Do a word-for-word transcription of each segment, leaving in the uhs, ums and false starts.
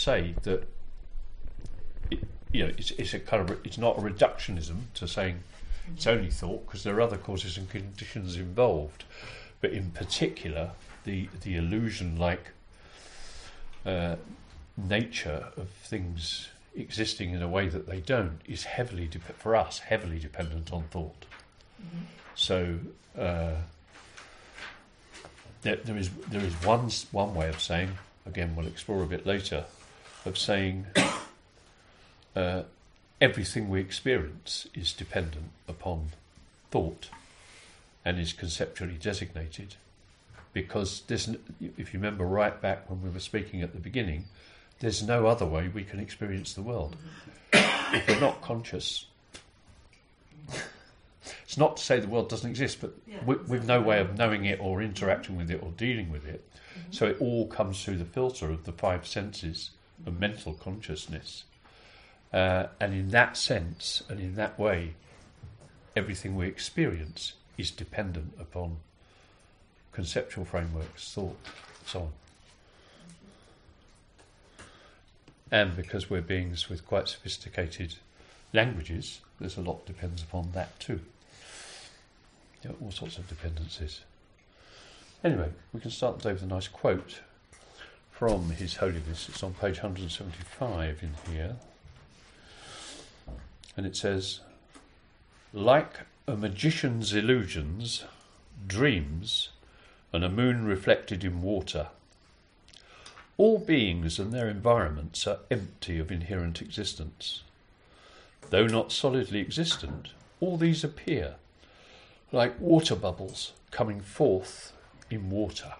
say that it, you know it's, it's a kind of it's not a reductionism to saying it's only thought, because there are other causes and conditions involved, but in particular the the illusion-like uh, nature of things existing in a way that they don't is heavily de- for us heavily dependent on thought. Mm-hmm. So uh, there, there is there is one one way of saying, again we'll explore a bit later, of saying uh, everything we experience is dependent upon thought and is conceptually designated, because there's n- if you remember right back when we were speaking at the beginning, there's no other way we can experience the world. If we're not conscious, it's not to say the world doesn't exist, but Yeah, we, exactly. we've no way of knowing it or interacting with it or dealing with it. Mm-hmm. So it all comes through the filter of the five senses of mental consciousness. Uh, and in that sense, and in that way, everything we experience is dependent upon conceptual frameworks, thought, so on. And because we're beings with quite sophisticated languages, there's a lot depends upon that too. There are all sorts of dependencies. Anyway, we can start today with a nice quote from His Holiness. It's on page one hundred seventy-five in here. And it says, "Like a magician's illusions, dreams, and a moon reflected in water, all beings and their environments are empty of inherent existence. Though not solidly existent, all these appear like water bubbles coming forth in water."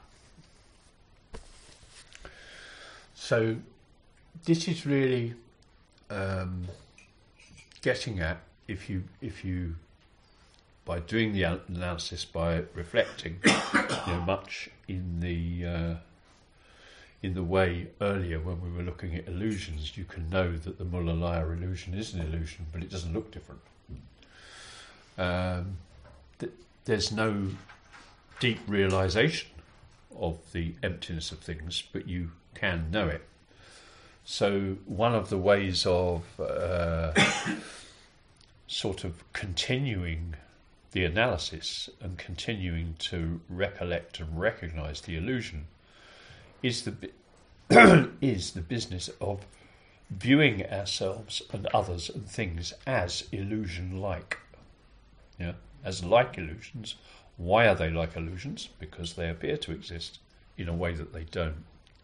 So this is really um, getting at, if you if you by doing the an- analysis, by reflecting, you know, much in the uh, in the way earlier when we were looking at illusions, you can know that the Mulalaya illusion is an illusion, but it doesn't look different. Um, th- there's no deep realization of the emptiness of things, but you can know it. So one of the ways of uh, sort of continuing the analysis and continuing to recollect and recognize the illusion is the is the business of viewing ourselves and others and things as illusion-like. Yeah, as like illusions. Why are they like illusions? Because they appear to exist in a way that they don't.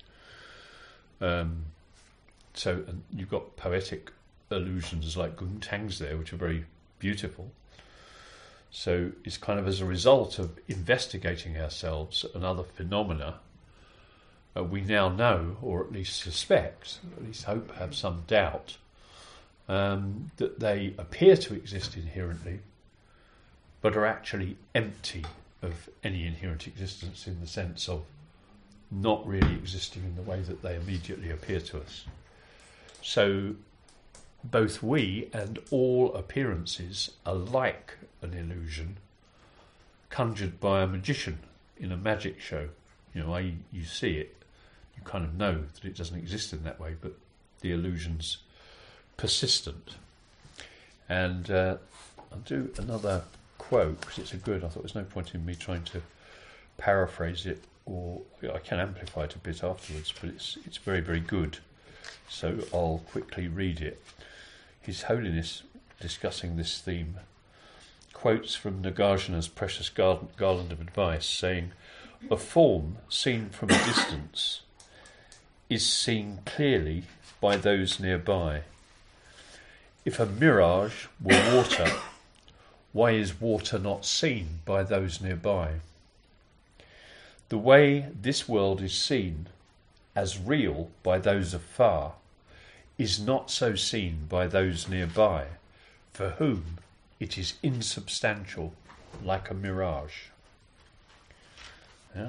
Um, so and you've got poetic illusions like Guntangs there, which are very beautiful. So it's kind of as a result of investigating ourselves and other phenomena, uh, we now know, or at least suspect, at least hope, have some doubt, um, that they appear to exist inherently, but are actually empty of any inherent existence in the sense of not really existing in the way that they immediately appear to us. So both we and all appearances are like an illusion conjured by a magician in a magic show. You know, I, you see it, you kind of know that it doesn't exist in that way, but the illusion's persistent. And uh, I'll do another quote because it's a good. I thought there's no point in me trying to paraphrase it, or you know, I can amplify it a bit afterwards, but it's it's very, very good. So I'll quickly read it. His Holiness, discussing this theme, quotes from Nagarjuna's precious garland of advice, saying, "A form seen from a distance is seen clearly by those nearby. If a mirage were water, why is water not seen by those nearby? The way this world is seen as real by those afar is not so seen by those nearby, for whom it is insubstantial, like a mirage." Yeah.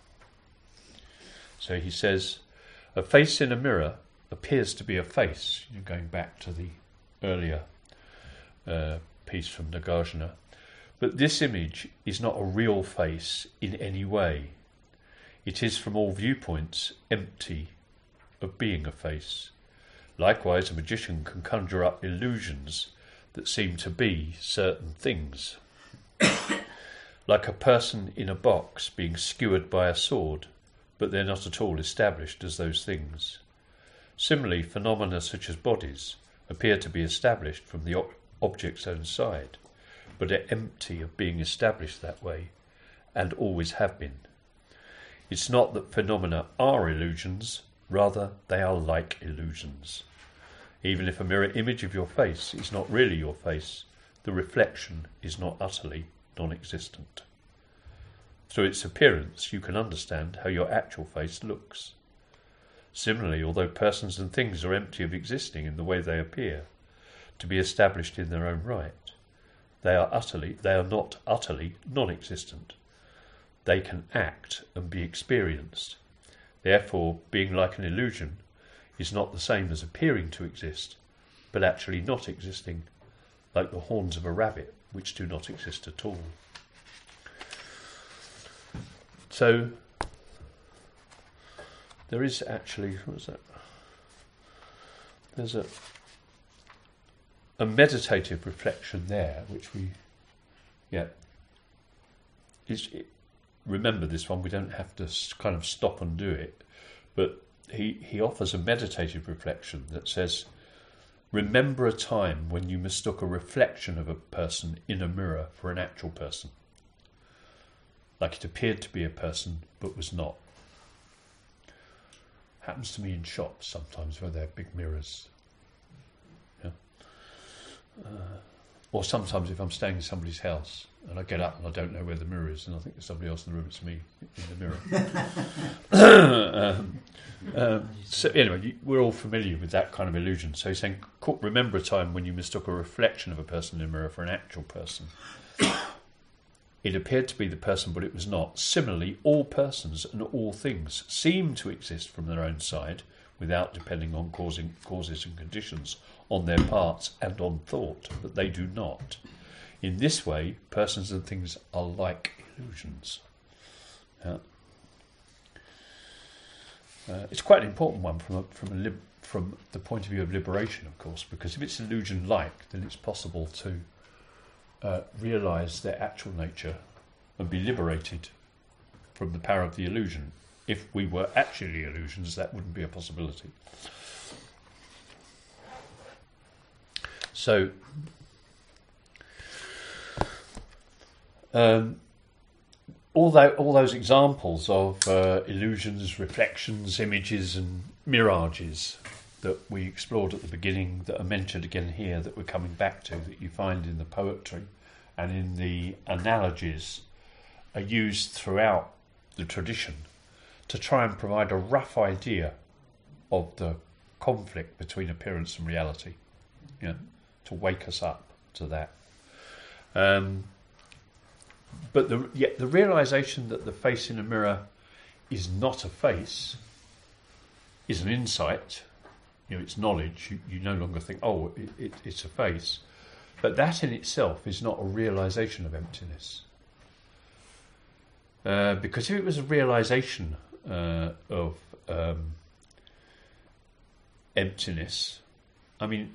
So he says, a face in a mirror appears to be a face. You're going back to the earlier uh, piece from Nagarjuna. But this image is not a real face in any way. It is from all viewpoints empty of being a face. Likewise, a magician can conjure up illusions that seem to be certain things, like a person in a box being skewered by a sword, but they're not at all established as those things. Similarly, phenomena such as bodies appear to be established from the ob- object's own side, but are empty of being established that way, and always have been. It's not that phenomena are illusions, rather they are like illusions. Even if a mirror image of your face is not really your face, the reflection is not utterly non-existent. Through its appearance, you can understand how your actual face looks. Similarly, although persons and things are empty of existing in the way they appear, to be established in their own right, they are utterly, they are not utterly non-existent. They can act and be experienced. Therefore, being like an illusion is not the same as appearing to exist, but actually not existing, like the horns of a rabbit, which do not exist at all. So, there is actually, what is that? There's a a meditative reflection there, which we, yeah, is, it, remember this one, we don't have to kind of stop and do it, but he, he offers a meditative reflection that says, remember a time when you mistook a reflection of a person in a mirror for an actual person. Like it appeared to be a person, but was not. Happens to me in shops sometimes where there are big mirrors. Yeah. Uh, or sometimes if I'm staying in somebody's house and I get up and I don't know where the mirror is and I think there's somebody else in the room, it's me in the mirror. um, um, so anyway, you, we're all familiar with that kind of illusion. So he's saying, remember a time when you mistook a reflection of a person in a mirror for an actual person. It appeared to be the person, but it was not. Similarly, all persons and all things seem to exist from their own side without depending on causing, causes and conditions on their parts and on thought, but they do not. In this way, persons and things are like illusions. Yeah. Uh, it's quite an important one from a, from a lib, from the point of view of liberation, of course, because if it's illusion-like, then it's possible to Uh, realise their actual nature and be liberated from the power of the illusion. If we were actually illusions, that wouldn't be a possibility. So, um, all, that, all those examples of uh, illusions, reflections, images and mirages that we explored at the beginning, that are mentioned again here, that we're coming back to, that you find in the poetry and in the analogies, are used throughout the tradition to try and provide a rough idea of the conflict between appearance and reality, you know, to wake us up to that. Um, but the, yet the realisation that the face in a mirror is not a face is an insight. You know, it's knowledge. You, you no longer think, oh, it, it, it's a face. But that in itself is not a realisation of emptiness. Uh, because if it was a realisation uh, of um, emptiness, I mean,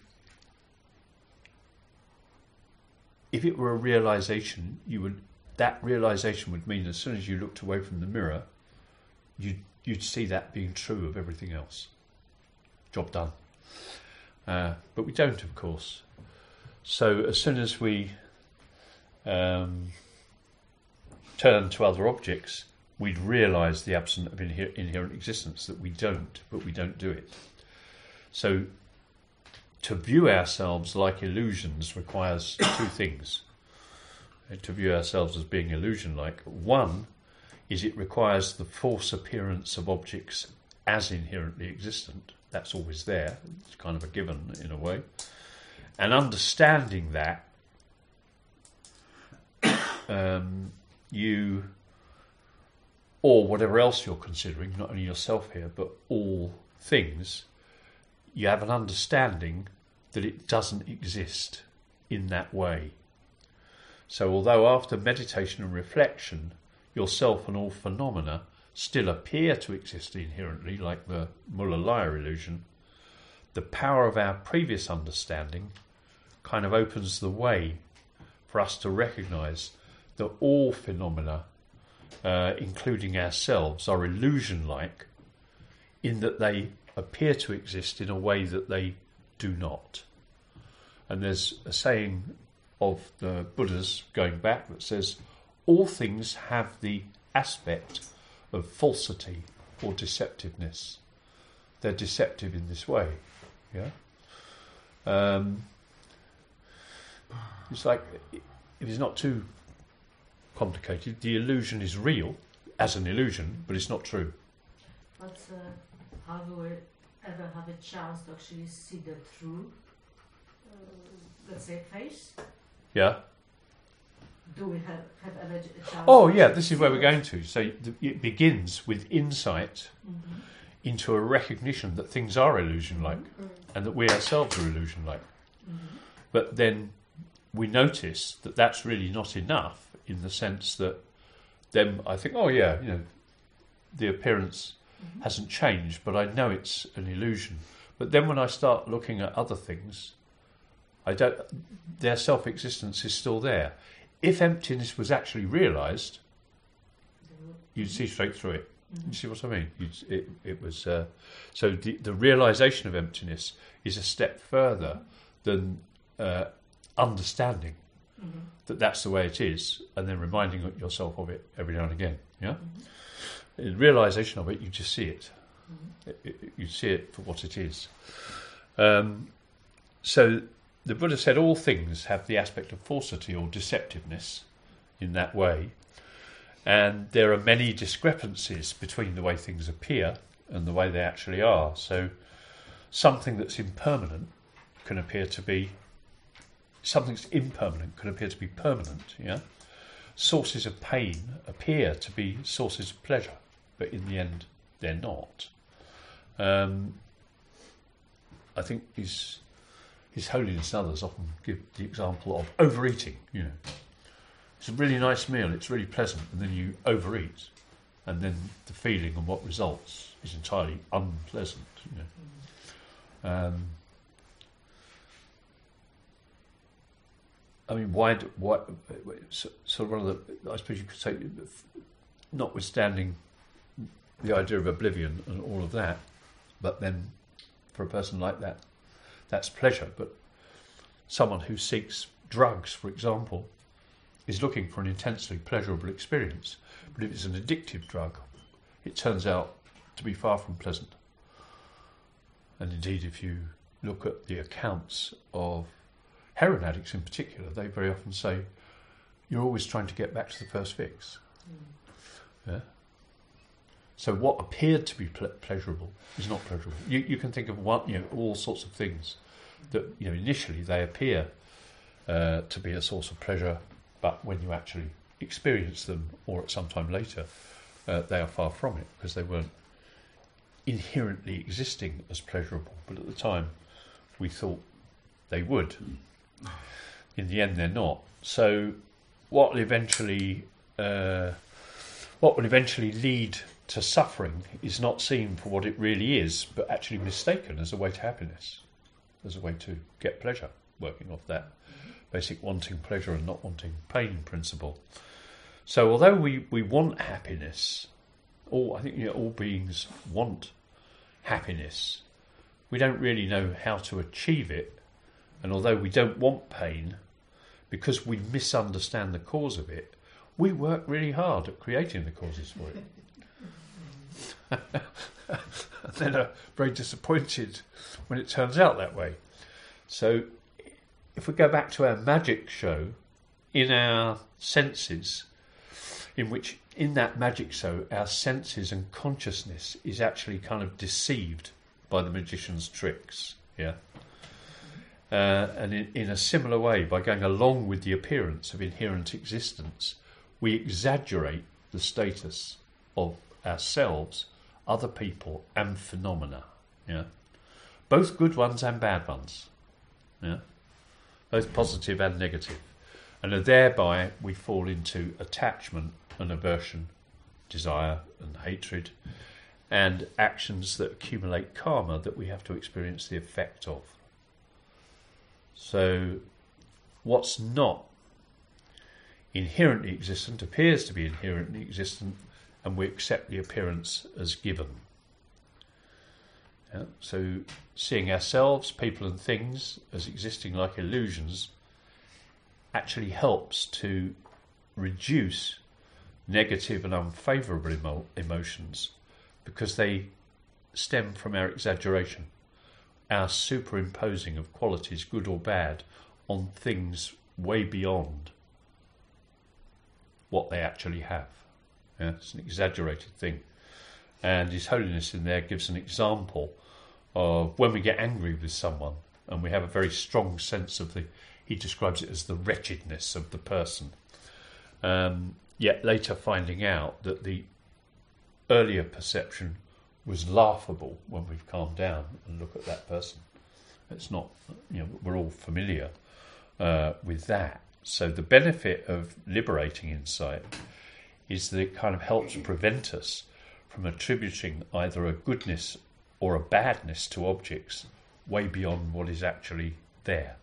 if it were a realisation, you would that realisation would mean as soon as you looked away from the mirror, you'd, you'd see that being true of everything else. Job done. Uh, but we don't, of course. So as soon as we um, turn to other objects, we'd realise the absence of inher- inherent existence, that we don't, but we don't do it. So to view ourselves like illusions requires two things. To view ourselves as being illusion-like, one is it requires the false appearance of objects as inherently existent. That's always there. It's kind of a given in a way. And understanding that, um, you, or whatever else you're considering, not only yourself here, but all things, you have an understanding that it doesn't exist in that way. So although after meditation and reflection, yourself and all phenomena still appear to exist inherently, like the Muller-Lyer illusion, the power of our previous understanding kind of opens the way for us to recognise that all phenomena, uh, including ourselves, are illusion-like in that they appear to exist in a way that they do not. And there's a saying of the Buddha's going back that says, all things have the aspect of falsity or deceptiveness. They're deceptive in this way. Yeah. Um, it's like, if it's not too complicated, the illusion is real as an illusion, but it's not true. But uh, how do we ever have a chance to actually see the true, uh, let's say, face? Yeah. Do we have, have ever a chance? Oh, yeah, this is where we're going to. So it begins with insight mm-hmm. into a recognition that things are illusion-like mm-hmm. and that we ourselves are illusion-like. Mm-hmm. But then we notice that that's really not enough, in the sense that then I think, oh, yeah, you know, the appearance mm-hmm. hasn't changed, but I know it's an illusion. But then when I start looking at other things, I don't. Their self-existence is still there. If emptiness was actually realised, you'd see straight through it. Mm-hmm. You see what I mean? You'd, it, it was uh, so the, the realisation of emptiness is a step further than uh, understanding mm-hmm. that that's the way it is, and then reminding yourself of it every now and again. Yeah, mm-hmm. In realisation of it, you just see it. Mm-hmm. It, it. You see it for what it is. Um, so. The Buddha said all things have the aspect of falsity or deceptiveness in that way, and there are many discrepancies between the way things appear and the way they actually are. So something that's impermanent can appear to be something that's impermanent can appear to be permanent. Yeah, sources of pain appear to be sources of pleasure, but in the end they're not. Um, I think these. His Holiness and others often give the example of overeating. You know, it's a really nice meal, it's really pleasant, and then you overeat, and then the feeling and what results is entirely unpleasant. You know, um, I mean, why? Do, why? Sort of one of the, I suppose you could say, notwithstanding the idea of oblivion and all of that, but then for a person like that. That's pleasure, but someone who seeks drugs, for example, is looking for an intensely pleasurable experience. But if it's an addictive drug, it turns out to be far from pleasant. And indeed, if you look at the accounts of heroin addicts in particular, they very often say, you're always trying to get back to the first fix. Mm. Yeah. So what appeared to be ple- pleasurable is not pleasurable. You, you can think of one, you know, all sorts of things that, you know, initially they appear uh, to be a source of pleasure, but when you actually experience them, or at some time later, uh, they are far from it because they weren't inherently existing as pleasurable. But at the time, we thought they would. In the end, they're not. So, what will eventually, uh, what will eventually lead to suffering is not seen for what it really is, but actually mistaken as a way to happiness, as a way to get pleasure, working off that basic wanting pleasure and not wanting pain principle. So although we, we want happiness, all I think you know, all beings want happiness, we don't really know how to achieve it, and although we don't want pain, because we misunderstand the cause of it, we work really hard at creating the causes for it. And then are very disappointed when it turns out that way. So if we go back to our magic show, in our senses, in which in that magic show our senses and consciousness is actually kind of deceived by the magician's tricks, yeah. Uh, and in, in a similar way, by going along with the appearance of inherent existence, we exaggerate the status of ourselves, other people, and phenomena. Yeah, both good ones and bad ones. Yeah, both positive and negative, and thereby we fall into attachment and aversion desire and hatred, and actions that accumulate karma that we have to experience the effect of. So what's not inherently existent appears to be inherently existent, and we accept the appearance as given. Yeah? So seeing ourselves, people and things as existing like illusions actually helps to reduce negative and unfavourable emo- emotions, because they stem from our exaggeration, our superimposing of qualities, good or bad, on things way beyond what they actually have. Yeah, it's an exaggerated thing. And His Holiness in there gives an example of when we get angry with someone and we have a very strong sense of the, he describes it as the wretchedness of the person. Um, yet later finding out that the earlier perception was laughable when we've calmed down and look at that person. It's not, you know, we're all familiar uh, with that. So the benefit of liberating insight is that it kind of helps prevent us from attributing either a goodness or a badness to objects way beyond what is actually there.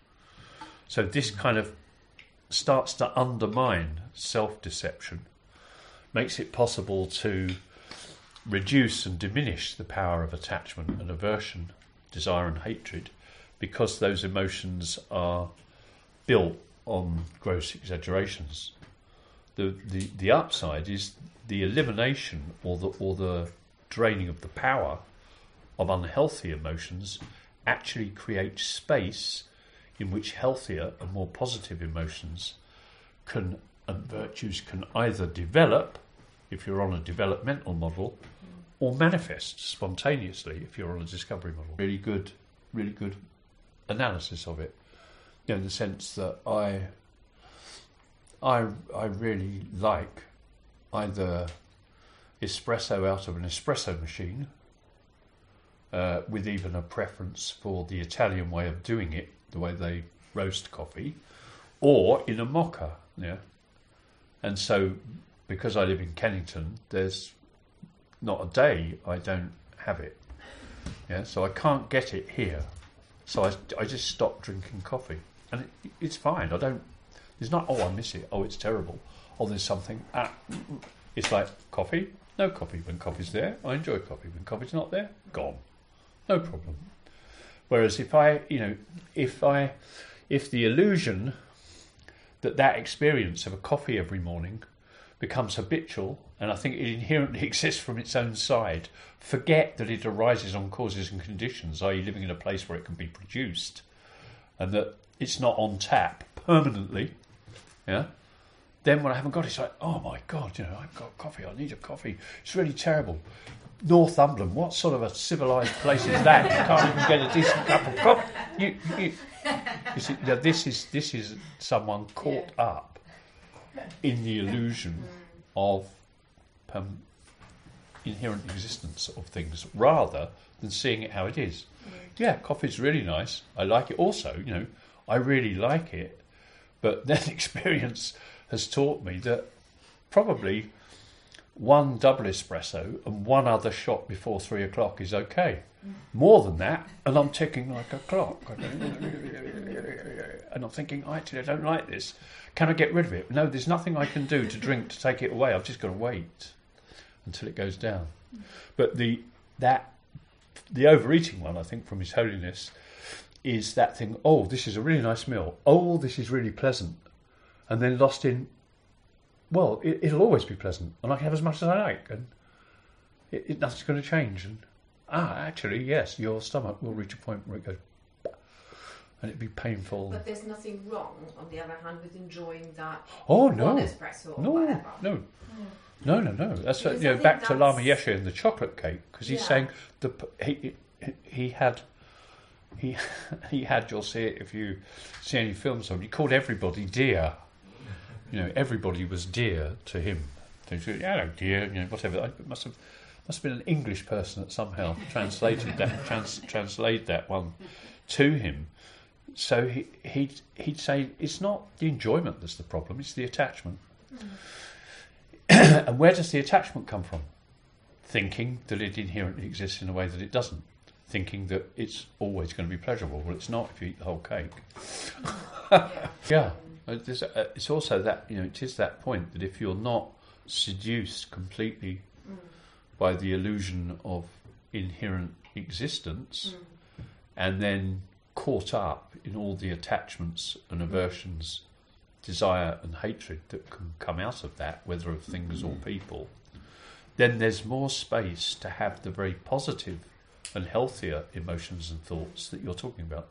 So this kind of starts to undermine self-deception, makes it possible to reduce and diminish the power of attachment and aversion, desire and hatred, because those emotions are built on gross exaggerations. The, the the upside is the elimination or the or the draining of the power of unhealthy emotions actually creates space in which healthier and more positive emotions can and virtues can either develop, if you're on a developmental model, or manifest spontaneously if you're on a discovery model. Really good, really good analysis of it. You know, in the sense that I, I, I really like either espresso out of an espresso machine, uh, with even a preference for the Italian way of doing it, the way they roast coffee, or in a mocha. Yeah, and so because I live in Kennington, there's not a day I don't have it. Yeah, so I can't get it here, so I, I just stopped drinking coffee, and it, it's fine. I don't. There's not. Oh, I miss it. Oh, it's terrible. Oh, there's something. Ah, it's like coffee. No coffee when coffee's there. I enjoy coffee when coffee's not there. Gone. No problem. Whereas if I, you know, if I, if the illusion that that experience of a coffee every morning becomes habitual, and I think it inherently exists from its own side, forget that it arises on causes and conditions, that is living in a place where it can be produced, and that it's not on tap permanently, yeah, then when I haven't got it, it's like, oh my God, you know, I've got coffee, I need a coffee, it's really terrible. Northumberland, what sort of a civilised place is that? You can't even get a decent cup of coffee. You, you, you see, now this is this is someone caught yeah. up in the illusion of um, inherent existence of things, rather than seeing it how it is. Yeah, coffee's really nice. I like it. Also, you know, I really like it. But then experience has taught me that probably one double espresso and one other shot before three o'clock is okay. More than that, and I'm ticking like a clock. And I'm thinking, actually, I don't like this. Can I get rid of it? No, there's nothing I can do to drink to take it away. I've just got to wait until it goes down. But the that the overeating one, I think, from His Holiness, is that thing, oh, this is a really nice meal. Oh, this is really pleasant. And then lost in, well, it, it'll always be pleasant, and I can have as much as I like, and it, it, nothing's going to change. And ah, actually, yes, your stomach will reach a point where it goes, and it'd be painful. But there's nothing wrong, on the other hand, with enjoying that. Oh no, one espresso or no, whatever. no, no, no, no. That's what, you know, back to Lama Yeshe and the chocolate cake, because he's yeah. saying the he he had. He he had, you'll see it if you see any films of him, he called everybody dear. You know, everybody was dear to him. So he said, yeah, no, dear, you know, whatever. It must have must have been an English person that somehow translated that trans, translate that one to him. So he he'd he'd say it's not the enjoyment that's the problem, it's the attachment. Mm. and where does the attachment come from? Thinking that it inherently exists in a way that it doesn't. Thinking that it's always going to be pleasurable. Well, it's not if you eat the whole cake. Yeah. There's, uh, it's also that, you know, it is that point that if you're not seduced completely mm. by the illusion of inherent existence mm. and then caught up in all the attachments and aversions, desire and hatred that can come out of that, whether of things or people, then there's more space to have the very positive and healthier emotions and thoughts that you're talking about.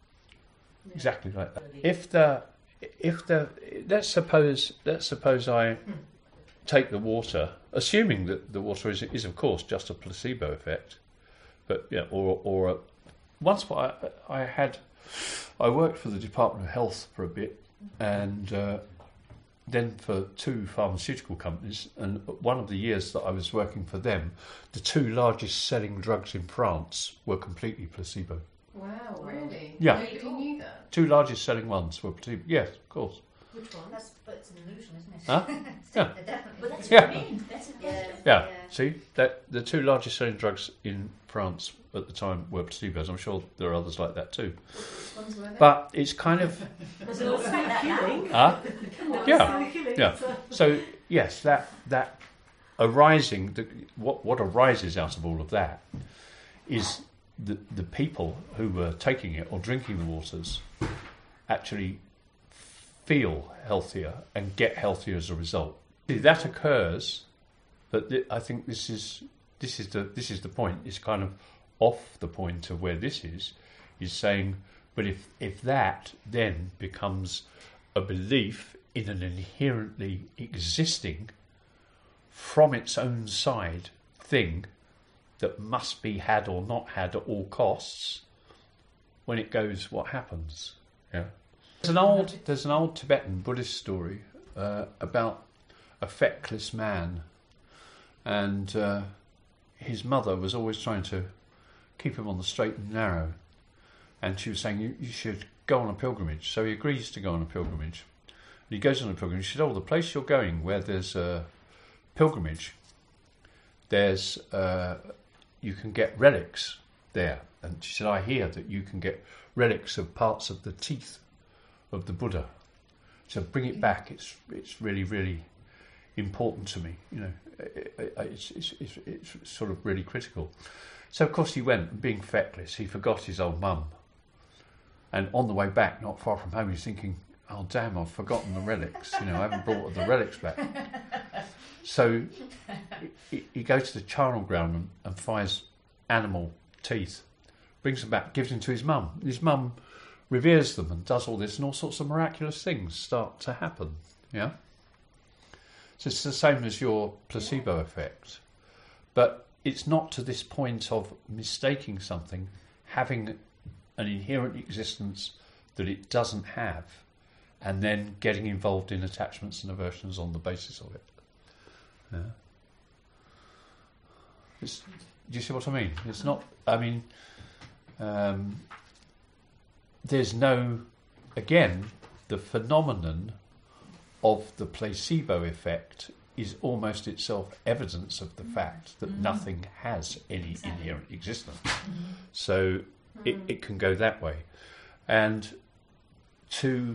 Yeah. Exactly like that. If the If the let's suppose let's suppose I take the water, assuming that the water is is of course just a placebo effect, but yeah, or or a, once I I had I worked for the Department of Health for a bit, and uh, then for two pharmaceutical companies, and one of the years that I was working for them, the two largest selling drugs in France were completely placebo. Wow, really? Yeah. You knew that? Two largest selling ones were placebo. Yes, of course. Which one? That's, but it's an illusion, isn't it? Huh? Yeah. Yeah. Definitely. But that's Yeah. what I mean. That's Yeah. Yeah. Yeah. See, that the two largest selling drugs in France at the time were placebos. I'm sure there are others like that too. Which ones were they? But it's kind of It's still killing. huh? Come on, Yeah. it's still killing. Yeah. So- So yes, that that arising, the, what what arises out of all of that is the the people who were taking it or drinking the waters actually feel healthier and get healthier as a result. See, that occurs, but th- I think this is this is the this is the point. It's kind of off the point of where this is, is saying, but if if that then becomes a belief in an inherently existing, from its own side thing that must be had or not had at all costs, when it goes, what happens? Yeah. There's an old there's an old Tibetan Buddhist story uh, about a feckless man, and uh, his mother was always trying to keep him on the straight and narrow, and she was saying, you, you should go on a pilgrimage. So he agrees to go on a pilgrimage. And he goes on a pilgrimage. She said, oh, the place you're going where there's a pilgrimage, there's uh, you can get relics there. And she said, I hear that you can get relics of parts of the teeth of the Buddha. So bring it back. It's it's really, really important to me. You know, it, it, it's, it's, it's, it's sort of really critical. So, of course, he went, and being feckless, he forgot his old mum. And on the way back, not far from home, he's thinking, oh, damn, I've forgotten the relics. You know, I haven't brought the relics back. So he, he goes to the charnel ground and, and finds animal teeth, brings them back, gives them to his mum. His mum reveres them and does all this, and all sorts of miraculous things start to happen. Yeah? So it's the same as your placebo effect. But it's not to this point of mistaking something, having an inherent existence that it doesn't have, and then getting involved in attachments and aversions on the basis of it. Yeah. It's, do you see what I mean? It's not, I mean, um, there's no, again, the phenomenon of the placebo effect is almost itself evidence of the fact that mm-hmm. nothing has any exactly. inherent existence. Mm-hmm. So mm-hmm. it, it can go that way. And to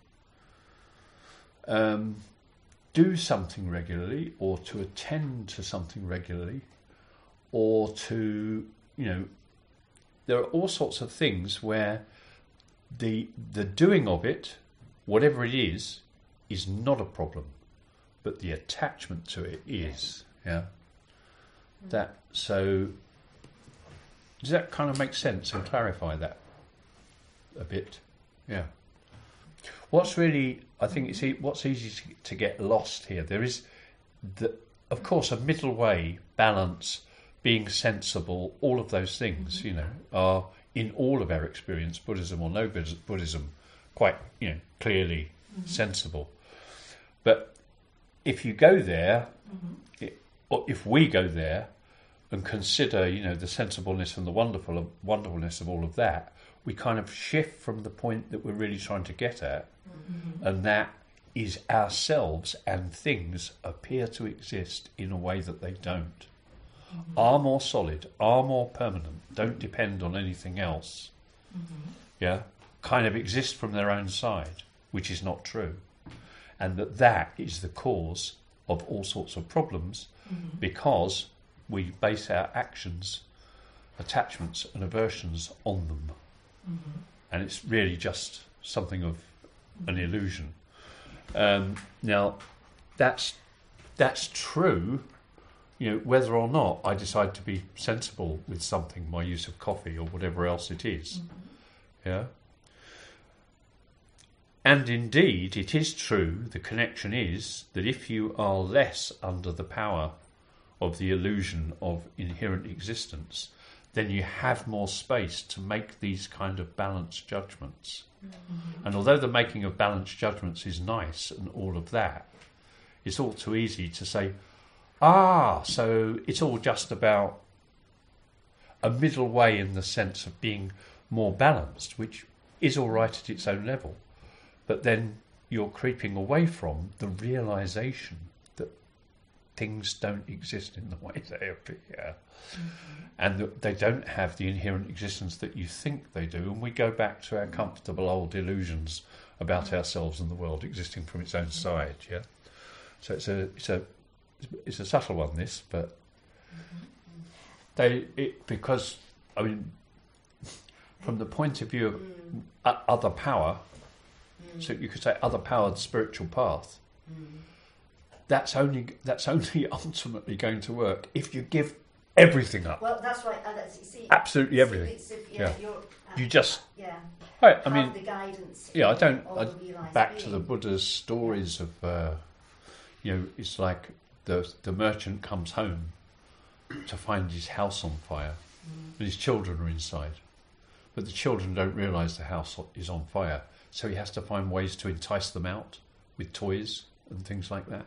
um, do something regularly, or to attend to something regularly, or to, you know, there are all sorts of things where the the doing of it, whatever it is, is not a problem, but the attachment to it is. Yeah. Mm. That so. Does that kind of make sense and clarify that a bit? Yeah. What's really, I think it's e- what's easy to, to get lost here. There is, the, of course, a middle way, balance, being sensible. All of those things, mm-hmm. you know, are in all of our experience, Buddhism or no Buddhism, quite, you know, clearly mm-hmm. sensible. But if you go there, mm-hmm. it, or if we go there and consider, you know, the sensibleness and the wonderful wonderfulness of all of that, we kind of shift from the point that we're really trying to get at, mm-hmm. and that is ourselves and things appear to exist in a way that they don't. Mm-hmm. Are more solid, are more permanent, don't depend on anything else. Mm-hmm. Yeah, kind of exist from their own side, which is not true. And that that is the cause of all sorts of problems, mm-hmm. because we base our actions, attachments and aversions on them. Mm-hmm. And it's really just something of an illusion. Um, now, that's that's true, you know, whether or not I decide to be sensible with something, my use of coffee or whatever else it is. Mm-hmm. Yeah. And indeed, it is true, the connection is that if you are less under the power of the illusion of inherent existence, then you have more space to make these kind of balanced judgments. Mm-hmm. And although the making of balanced judgments is nice and all of that, it's all too easy to say, ah, so it's all just about a middle way in the sense of being more balanced, which is all right at its own level. But then you're creeping away from the realisation that things don't exist in the way they appear. Mm-hmm. And that they don't have the inherent existence that you think they do. And we go back to our comfortable old illusions about mm-hmm. ourselves and the world existing from its own mm-hmm. side. Yeah. So it's a it's a it's a subtle one, this, but mm-hmm. they it because I mean, from the point of view of mm. other power. So you could say other powered spiritual path. Mm. That's only that's only ultimately going to work if you give everything up. Well, that's right. Uh, that's, see, absolutely see, everything. It's if, yeah, yeah. You're, uh, you just. Yeah. Right, I mean, the guidance. Yeah, I don't. I, back being. to the Buddha's stories of, uh, you know, it's like the the merchant comes home to find his house on fire, mm. and his children are inside, but the children don't realise the house is on fire. So he has to find ways to entice them out with toys and things like that.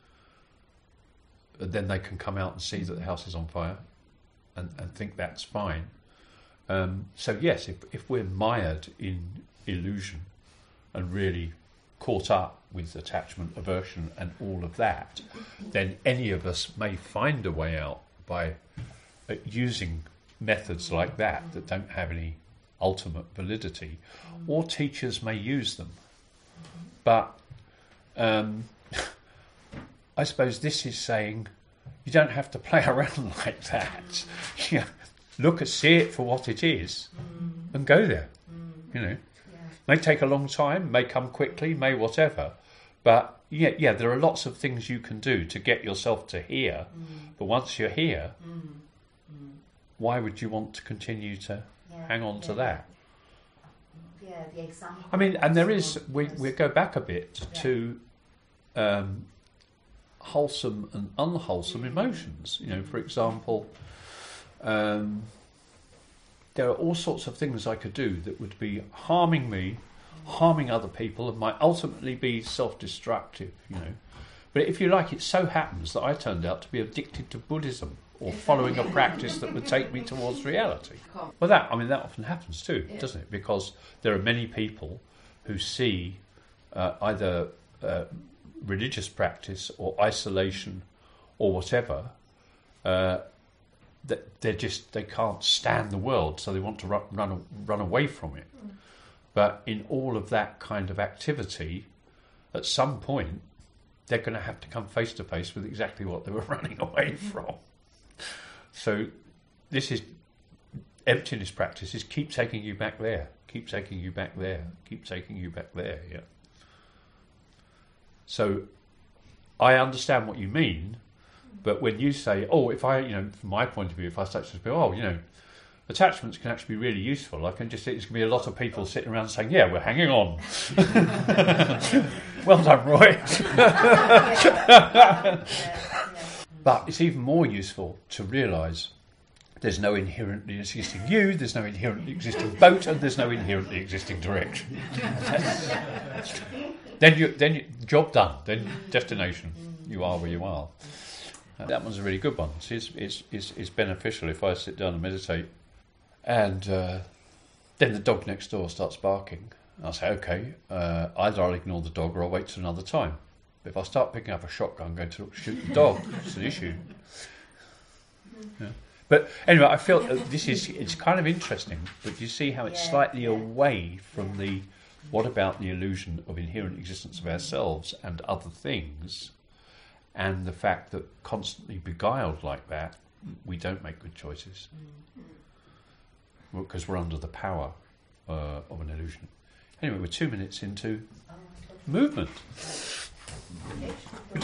And then they can come out and see that the house is on fire and, and think that's fine. Um, so yes, if, if we're mired in illusion and really caught up with attachment, aversion and all of that, then any of us may find a way out by uh, using methods like that that don't have any ultimate validity, or teachers may use them. But um, I suppose this is saying you don't have to play around like that. You know, look and see it for what it is and go there. You know, may take a long time, may come quickly, may whatever. But yeah, yeah, there are lots of things you can do to get yourself to here. But once you're here, why would you want to continue to Yeah, hang on yeah. to that? Yeah, the example. I mean, and there is, we, we go back a bit yeah. to um, wholesome and unwholesome mm-hmm. emotions. You know, for example, um, there are all sorts of things I could do that would be harming me, harming other people, and might ultimately be self-destructive, you know. But if you like, it so happens that I turned out to be addicted to Buddhism, or following a practice that would take me towards reality. Well, that I mean, that often happens too, yeah. doesn't it? Because there are many people who see uh, either uh, religious practice or isolation or whatever, uh, that they're just they can't stand the world, so they want to run run, run away from it. Mm. But in all of that kind of activity, at some point, they're going to have to come face to face with exactly what they were running away from. So this is emptiness practice is keep taking you back there, keep taking you back there, keep taking you back there, yeah. So I understand what you mean, but when you say, oh, if I, you know, from my point of view, if I start to say, oh, you know, attachments can actually be really useful, I can just think there's going to be a lot of people sitting around saying, yeah, we're hanging on. Well done, Roy. But it's even more useful to realise there's no inherently existing you, there's no inherently existing boat, and there's no inherently existing direction. then you, then you, job done. Then destination. You are where you are. Uh, that one's a really good one. It's, it's, it's, it's beneficial if I sit down and meditate, and uh, then the dog next door starts barking, I'll say, okay, uh, either I'll ignore the dog or I'll wait till another time. But if I start picking up a shotgun, I'm going to shoot the dog. It's an issue. Yeah. But anyway, I feel uh, this is, it's kind of interesting, but you see how it's Yeah, slightly yeah. away from the, what about the illusion of inherent existence of ourselves and other things, and the fact that constantly beguiled like that, we don't make good choices. Because we're under the power uh, of an illusion. Anyway, we're two minutes into Oh, okay. movement. Okay.